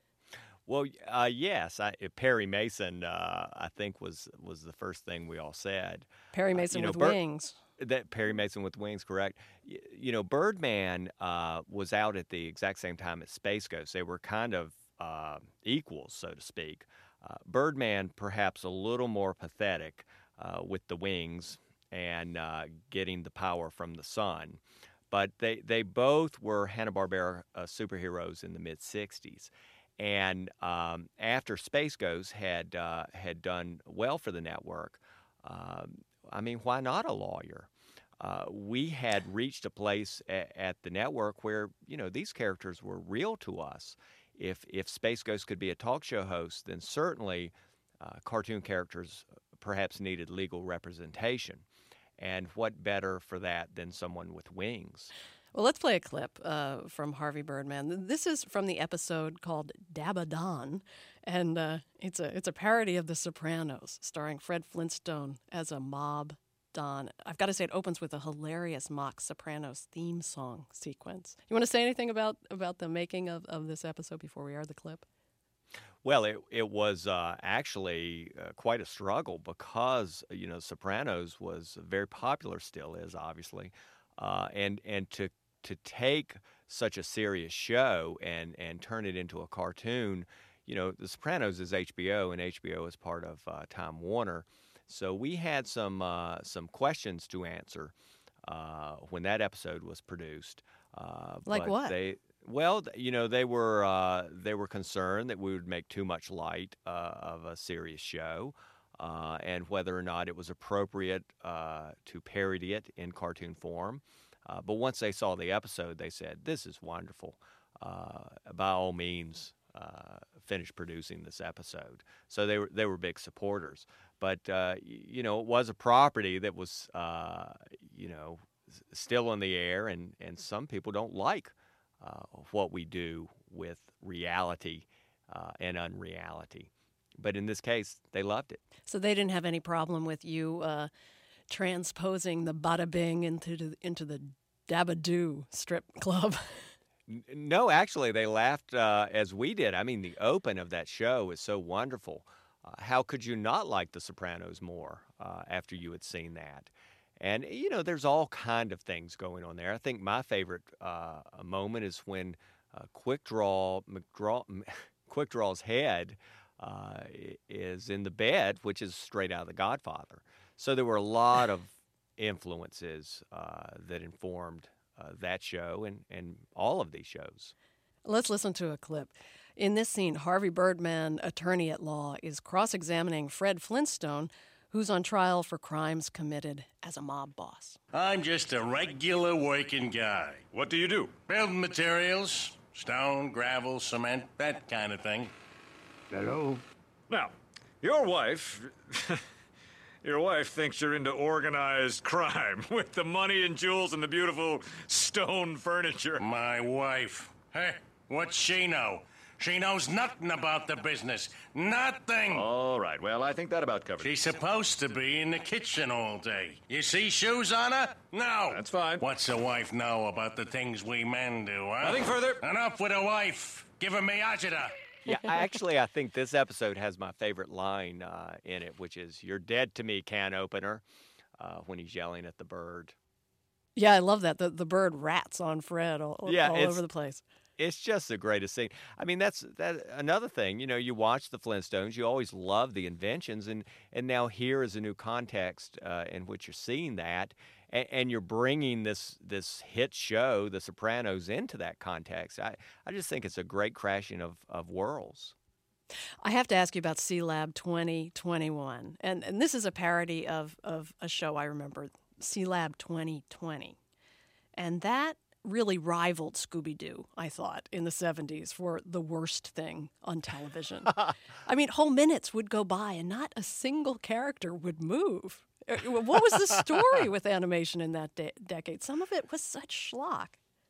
Well, uh, yes. I, Perry Mason, uh, I think, was was the first thing we all said. Perry Mason uh, you know, with Bir- wings. That Perry Mason with wings, correct. You know, Birdman uh, was out at the exact same time as Space Ghost. They were kind of uh, equals, so to speak. Uh, Birdman, perhaps a little more pathetic uh, with the wings and uh, getting the power from the sun. But they, they both were Hanna-Barbera uh, superheroes in the mid-sixties. And um, after Space Ghost had, uh, had done well for the network, um, I mean, why not a lawyer? Uh, we had reached a place a- at the network where, you know, these characters were real to us. If if Space Ghost could be a talk show host, then certainly uh, cartoon characters perhaps needed legal representation. And what better for that than someone with wings? Well, let's play a clip uh, from Harvey Birdman. This is from the episode called Dabba-Don, and uh, it's a it's a parody of The Sopranos, starring Fred Flintstone as a mob don. I've got to say, it opens with a hilarious mock Sopranos theme song sequence. You want to say anything about, about the making of, of this episode before we air the clip? Well, it it was uh, actually uh, quite a struggle because, you know, Sopranos was very popular, still is, obviously, uh, and and to to take such a serious show and, and turn it into a cartoon, you know, The Sopranos is H B O, and H B O is part of uh, Time Warner. So we had some uh, some questions to answer uh, when that episode was produced. Uh, like but what? They, well, you know, they were uh, they were concerned that we would make too much light uh, of a serious show, uh, and whether or not it was appropriate uh, to parody it in cartoon form. Uh, but once they saw the episode, they said, "This is wonderful. Uh, by all means, uh, finished producing this episode. So they were they were big supporters. But uh, you know, it was a property that was uh, you know still in the air, and and some people don't like uh, what we do with reality uh, and unreality. But in this case, they loved it. So they didn't have any problem with you uh, transposing the Bada Bing into the, into the Dabadoo strip club. No, actually, they laughed uh, as we did. I mean, the open of that show is so wonderful. Uh, how could you not like The Sopranos more uh, after you had seen that? And, you know, there's all kind of things going on there. I think my favorite uh, moment is when uh, Quick Draw, McDraw, Quick Draw's head uh, is in the bed, which is straight out of The Godfather. So there were a lot of influences uh, that informed uh, that show and, and all of these shows. Let's listen to a clip. In this scene, Harvey Birdman, attorney at law, is cross-examining Fred Flintstone, who's on trial for crimes committed as a mob boss. I'm just a regular working guy. What do you do? Building materials, stone, gravel, cement, that kind of thing. Hello? Now, your wife... Your wife thinks you're into organized crime with the money and jewels and the beautiful stone furniture. My wife. Hey, what's she know? She knows nothing about the business. Nothing. All right, well, I think that about covers it. She's supposed to be in the kitchen all day. You see shoes on her? No. That's fine. What's a wife know about the things we men do, huh? Nothing further. Enough with a wife. Give her me agita. Yeah, actually, I think this episode has my favorite line uh, in it, which is, "You're dead to me, can opener," uh, when he's yelling at the bird. Yeah, I love that. The the bird rats on Fred all, yeah, all over the place. It's just the greatest scene. I mean, that's that another thing. You know, you watch the Flintstones, you always love the inventions, and, and now here is a new context uh, in which you're seeing that, and, and you're bringing this this hit show, The Sopranos, into that context. I, I just think it's a great crashing of, of worlds. I have to ask you about C-Lab twenty twenty-one, and and this is a parody of, of a show I remember, C-Lab twenty twenty, and that really rivaled Scooby-Doo, I thought, in the seventies for the worst thing on television. I mean, whole minutes would go by and not a single character would move. What was the story with animation in that de- decade? Some of it was such schlock.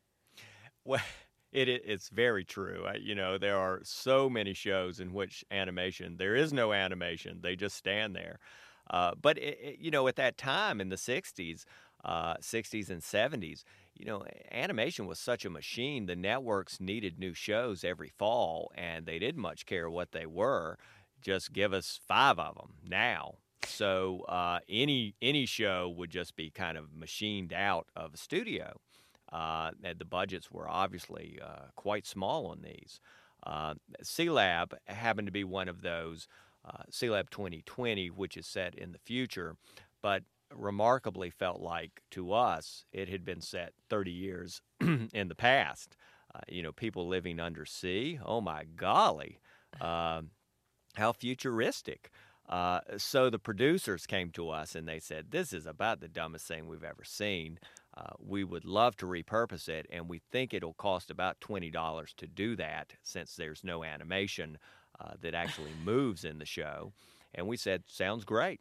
Well, it, it it's very true. I, you know, there are so many shows in which animation, there is no animation. They just stand there. Uh, but, it, it, you know, at that time in the sixties, uh, sixties and seventies, you know, animation was such a machine. The networks needed new shows every fall, and they didn't much care what they were. Just give us five of them now. So uh, any any show would just be kind of machined out of a studio. Uh, and the budgets were obviously uh, quite small on these. Uh, C-Lab happened to be one of those. Uh, C-Lab twenty twenty, which is set in the future, but remarkably felt like to us it had been set thirty years in the past. Uh, you know, people living under sea. Oh my golly, uh, how futuristic. Uh, so the producers came to us and they said, "This is about the dumbest thing we've ever seen. Uh, we would love to repurpose it, and we think it'll cost about twenty dollars to do that, since there's no animation uh, that actually moves in the show." And we said, "Sounds great."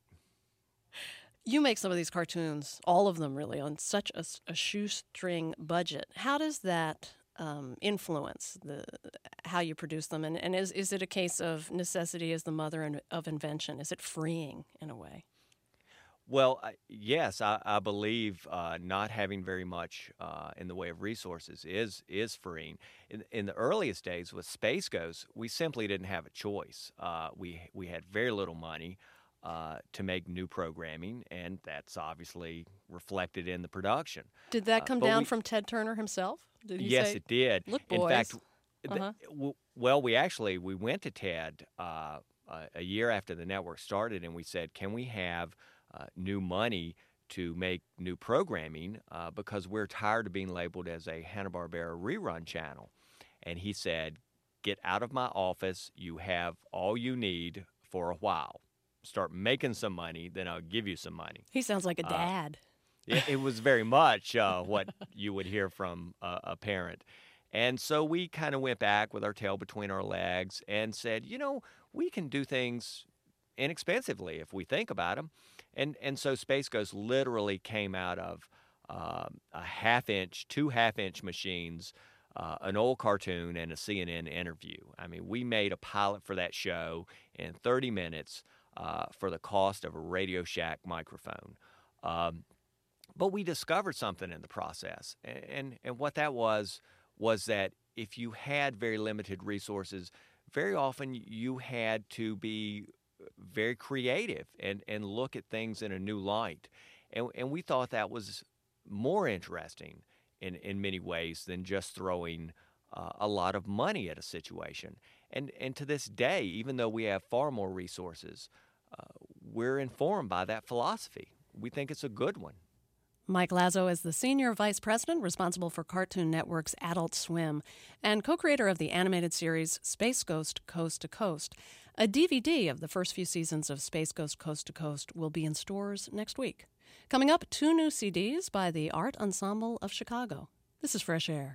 You make some of these cartoons, all of them really, on such a, a shoestring budget. How does that um, influence the how you produce them? And, and is, is it a case of necessity as the mother in, of invention? Is it freeing in a way? Well, uh, yes, I, I believe uh, not having very much uh, in the way of resources is is freeing. In, in the earliest days with Space Ghost, we simply didn't have a choice. Uh, we we had very little money uh, to make new programming, and that's obviously reflected in the production. Did that come uh, down we, from Ted Turner himself? Did he yes, say, it did. Look, boys. In fact, uh-huh. the, w- well, we actually we went to Ted uh, uh, a year after the network started, and we said, "Can we have Uh, new money to make new programming uh, because we're tired of being labeled as a Hanna-Barbera rerun channel?" And he said, "Get out of my office. You have all you need for a while. Start making some money, then I'll give you some money." He sounds like a dad. Uh, it, it was very much uh, what you would hear from uh, a parent. And so we kind of went back with our tail between our legs and said, you know, we can do things inexpensively if we think about them. And and so Space Ghost literally came out of um, a half-inch, two half-inch machines, uh, an old cartoon, and a C N N interview. I mean, we made a pilot for that show in thirty minutes uh, for the cost of a Radio Shack microphone. Um, but we discovered something in the process, and, and and what that was was that if you had very limited resources, very often you had to be very creative and, and look at things in a new light. And, and we thought that was more interesting in, in many ways than just throwing uh, a lot of money at a situation. And, and to this day, even though we have far more resources, uh, we're informed by that philosophy. We think it's a good one. Mike Lazo is the Senior Vice President responsible for Cartoon Network's Adult Swim and co-creator of the animated series Space Ghost Coast to Coast. A D V D of the first few seasons of Space Ghost Coast to Coast will be in stores next week. Coming up, two new C Ds by the Art Ensemble of Chicago. This is Fresh Air.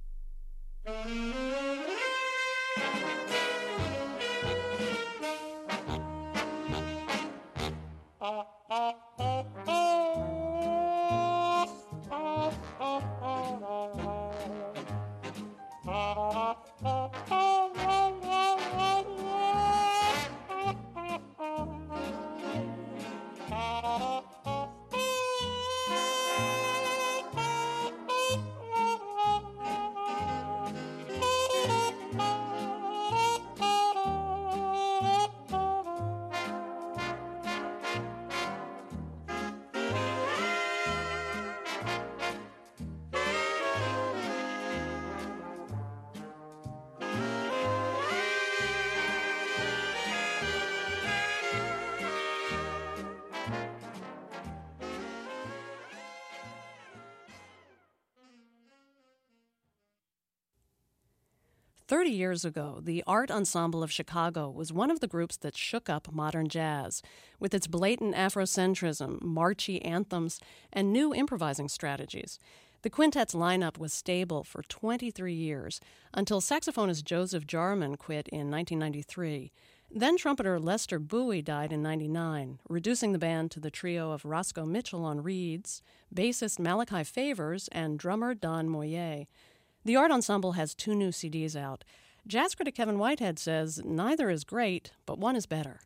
Thirty years ago, the Art Ensemble of Chicago was one of the groups that shook up modern jazz. With its blatant Afrocentrism, marchy anthems, and new improvising strategies, the quintet's lineup was stable for twenty-three years, until saxophonist Joseph Jarman quit in nineteen ninety-three. Then trumpeter Lester Bowie died in ninety-nine, reducing the band to the trio of Roscoe Mitchell on reeds, bassist Malachi Favors, and drummer Don Moyer. The Art Ensemble has two new C Ds out. Jazz critic Kevin Whitehead says neither is great, but one is better.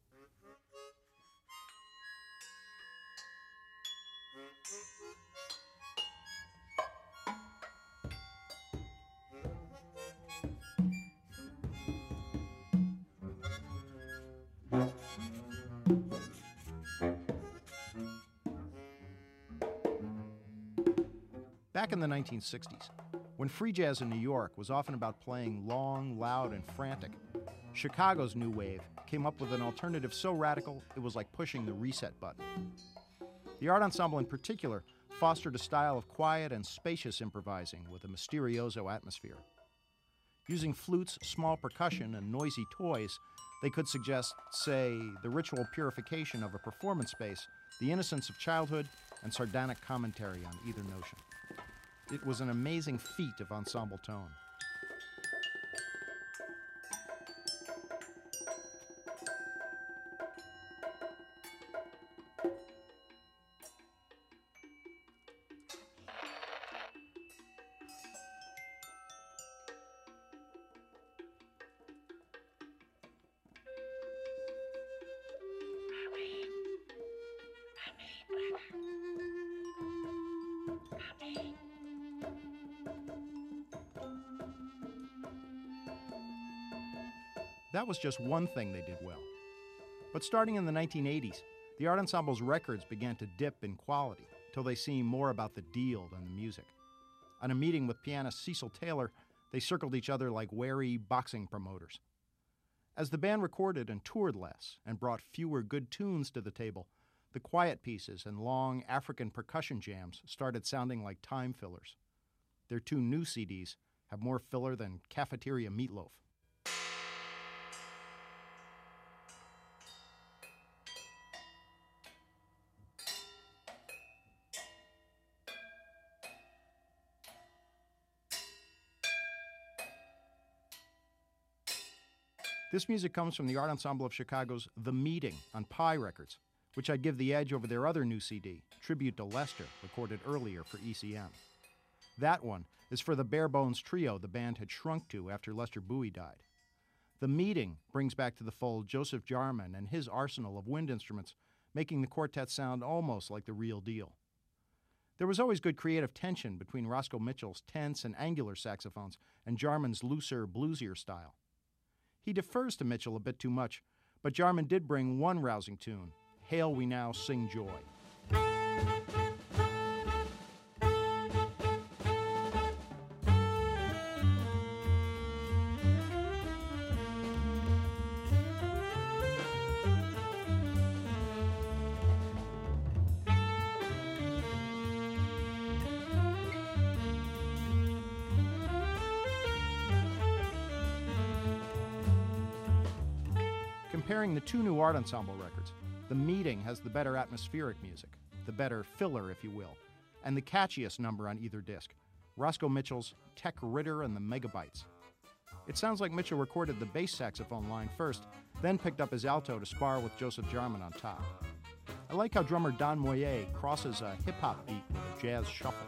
Back in the nineteen sixties, when free jazz in New York was often about playing long, loud, and frantic, Chicago's new wave came up with an alternative so radical it was like pushing the reset button. The Art Ensemble in particular fostered a style of quiet and spacious improvising with a mysterioso atmosphere. Using flutes, small percussion, and noisy toys, they could suggest, say, the ritual purification of a performance space, the innocence of childhood, and sardonic commentary on either notion. It was an amazing feat of ensemble tone. That was just one thing they did well. But starting in the nineteen eighties, the Art Ensemble's records began to dip in quality till they seemed more about the deal than the music. On a meeting with pianist Cecil Taylor, they circled each other like wary boxing promoters. As the band recorded and toured less and brought fewer good tunes to the table, the quiet pieces and long African percussion jams started sounding like time fillers. Their two new C Ds have more filler than cafeteria meatloaf. This music comes from the Art Ensemble of Chicago's The Meeting on Pi Records, which I'd give the edge over their other new C D, Tribute to Lester, recorded earlier for E C M. That one is for the Bare Bones Trio the band had shrunk to after Lester Bowie died. The Meeting brings back to the fold Joseph Jarman and his arsenal of wind instruments, making the quartet sound almost like the real deal. There was always good creative tension between Roscoe Mitchell's tense and angular saxophones and Jarman's looser, bluesier style. He defers to Mitchell a bit too much, but Jarman did bring one rousing tune, Hail We Now Sing Joy. Comparing the two new Art Ensemble records, The Meeting has the better atmospheric music, the better filler, if you will, and the catchiest number on either disc, Roscoe Mitchell's Tech Ritter and the Megabytes. It sounds like Mitchell recorded the bass saxophone line first, then picked up his alto to spar with Joseph Jarman on top. I like how drummer Don Moyer crosses a hip-hop beat with a jazz shuffle.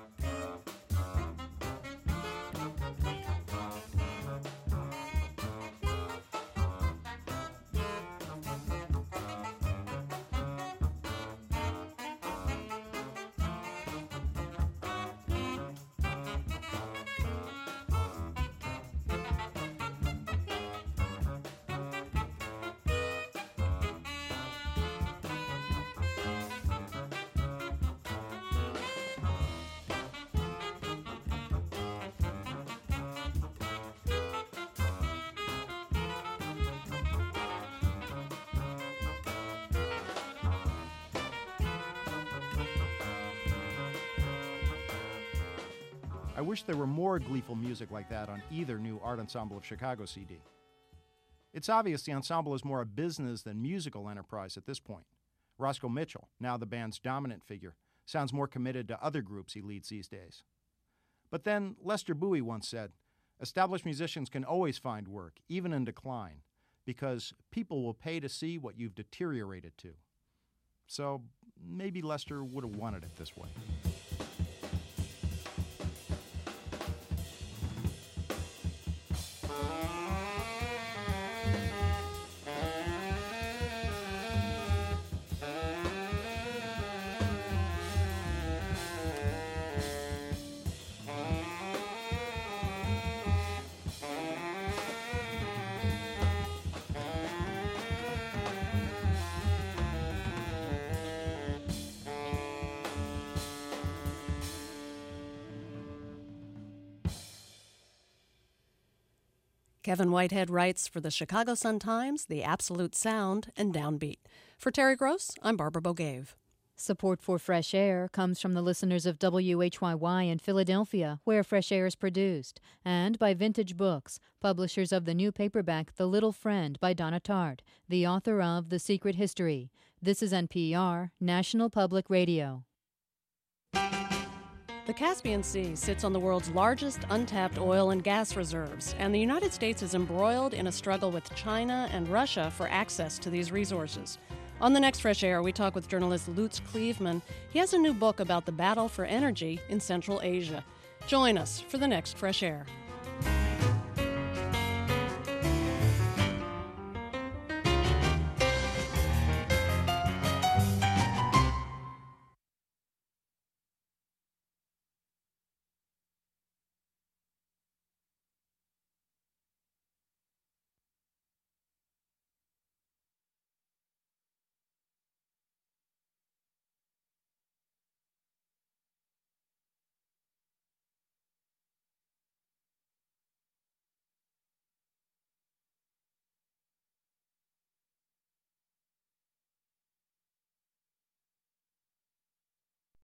I wish there were more gleeful music like that on either new Art Ensemble of Chicago C D. It's obvious the ensemble is more a business than musical enterprise at this point. Roscoe Mitchell, now the band's dominant figure, sounds more committed to other groups he leads these days. But then Lester Bowie once said, established musicians can always find work, even in decline, because people will pay to see what you've deteriorated to. So maybe Lester would have wanted it this way. Kevin Whitehead writes for the Chicago Sun-Times, The Absolute Sound, and Downbeat. For Terry Gross, I'm Barbara Bogave. Support for Fresh Air comes from the listeners of W H Y Y in Philadelphia, where Fresh Air is produced, and by Vintage Books, publishers of the new paperback The Little Friend by Donna Tartt, the author of The Secret History. This is N P R, National Public Radio. The Caspian Sea sits on the world's largest untapped oil and gas reserves, and the United States is embroiled in a struggle with China and Russia for access to these resources. On the next Fresh Air, we talk with journalist Lutz Cleveman. He has a new book about the battle for energy in Central Asia. Join us for the next Fresh Air.